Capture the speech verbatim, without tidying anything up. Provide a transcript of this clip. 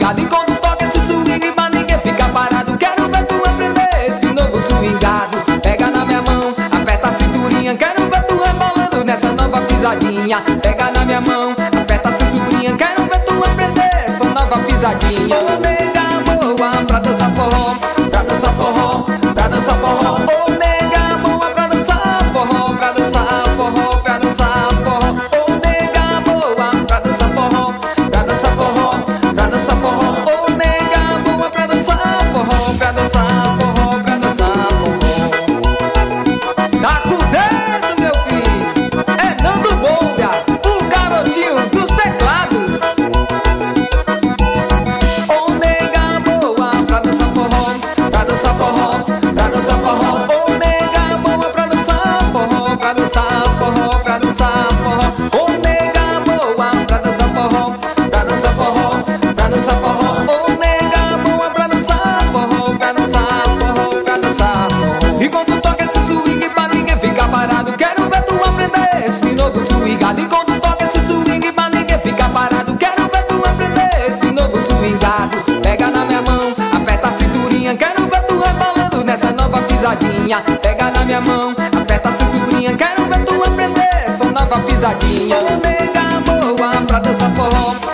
swingado. E quando toca esse swing, mas ninguém fica parado. Quero ver tu aprender esse novo swingado. Pega na minha mão, aperta a cinturinha. Quero ver tu rebolando nessa nova pisadinha. Pega na minha mão, aperta a cinturinha. Quero ver tu aprender essa nova pisadinha. Ô nega boa pra dançar forró, pra dançar forró, pra dançar forró. Ô nega boa pra dançar forró, pra dançar forró, pra dançar forró. Ô nega boa pra dançar forró, pra dançar forró, pra dançar forró. Ô nega boa pra dançar forró, pra dançar forró, pra dançar forró. Tá com o dedo, meu filho. É Nando Moura, o garotinho dos teclados. Ô nega boa pra dançar forró, pra dançar forró, pra dançar forró. Ô nega boa pra dançar forró, pra dançar forró, pra dançar forró. Ô nega boa pra dançar forró, pra dançar forró, pra dançar forró. Ô nega boa pra dançar forró, pra dançar forró, pra dançar forró. E quando toca esse swing, pra ninguém ficar parado. Quero ver tu aprender esse novo swingado. E quando toca esse swing, pra ninguém ficar parado. Quero ver tu aprender esse novo swingado. Pega na minha mão, aperta a cinturinha. Quero ver tu rebolando nessa nova pisadinha. Pega na minha mão, aperta a cinturinha. Quero ver tu aprender essa nova pisadinha. Ô nega boa pra dançar forró,